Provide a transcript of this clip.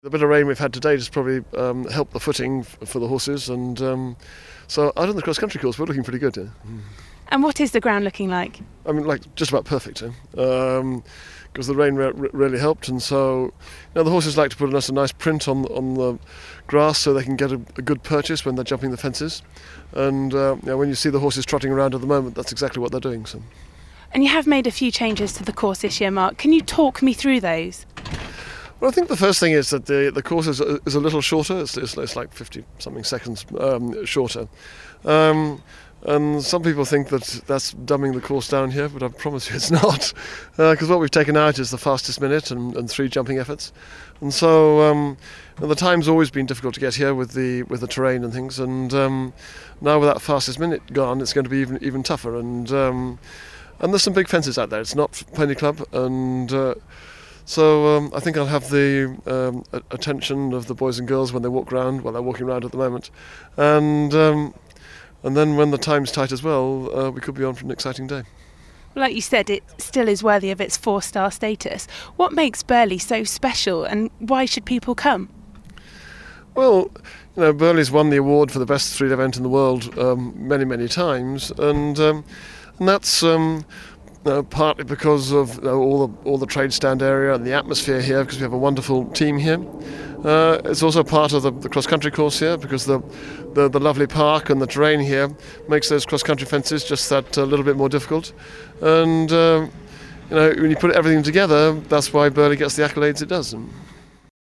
The bit of rain we've had today has probably helped the footing for the horses, and so out on the cross-country course we're looking pretty good. And what is the ground looking like? I mean, like just about perfect, because the rain really helped, and so the horses like to put a nice print on the grass so they can get a good purchase when they're jumping the fences, and when you see the horses trotting around at the moment, that's exactly what they're doing. So. And you have made a few changes to the course this year, Mark. Can you talk me through those? Well, I think the first thing is that the course is a little shorter. It's like 50-something seconds shorter. And some people think that that's dumbing the course down here, but I promise you it's not. Because what we've taken out is the fastest minute and 3 jumping efforts. And so the time's always been difficult to get here with the terrain and things. And now with that fastest minute gone, it's going to be even tougher. And there's some big fences out there. It's not Pony Club, and so I think I'll have the attention of the boys and girls when they walk around. Well, they're walking around at the moment, and then when the time's tight as well, we could be on for an exciting day. Like you said, it still is worthy of its 4-star status. What makes Burghley so special, and why should people come? Well, Burghley's won the award for the best three-day event in the world many times, and that's partly because of all the trade stand area and the atmosphere here, because we have a wonderful team here. It's also part of the cross-country course here, because the lovely park and the terrain here makes those cross-country fences just that a little bit more difficult. And when you put everything together, that's why Burghley gets the accolades it does.